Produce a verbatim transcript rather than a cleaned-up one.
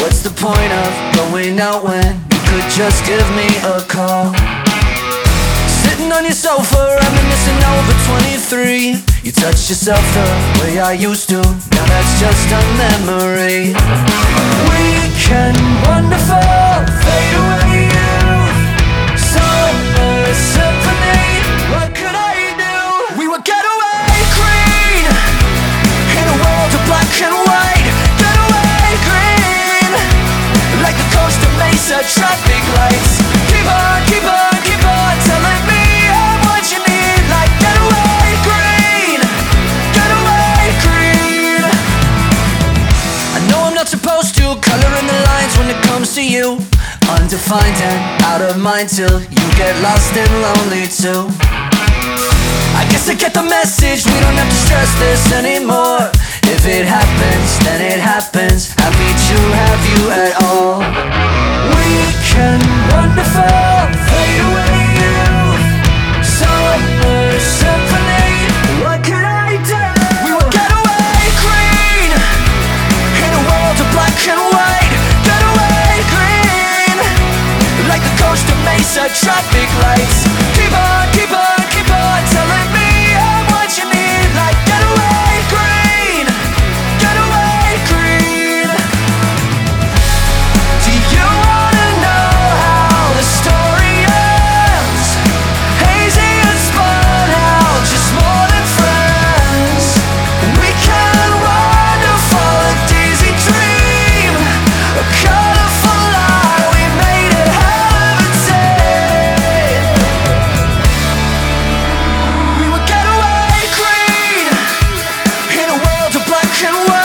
What's the point of going out when you could just give me a call? Sitting on your sofa, reminiscing over twenty-three. You touch yourself the way I used to, now that's just a memory. Weekend, wonderful, fade away youth, summer symphony, what could I do? We were getaway green, in a world of black and white. Getaway green, like the coast of Mesa traffic lights. Keep on, keep on, keep on telling me I'm what you need. Like getaway green, getaway green. I know I'm not supposed to color in the lines when it comes to you. Undefined and out of mind till you get lost and lonely too. I guess I get the message, we don't have to stress this anymore. If it happens, then it happens. Happy to have you at all. Weekend, wonderful, fade away youth, summer symphony, what could I do? We were getaway green, in a world of black and white. Getaway green, like the coast of Mesa traffic lights. Keep on, keep on, keep on telling me I'm what you need. Like getaway green, getaway green. Do you wanna know how the story ends? Hazy and spun out, just more than friends. We can wonderful, a daisy dream, a colorful lie, we made it habitate. We were getaway green, in a world of black and white.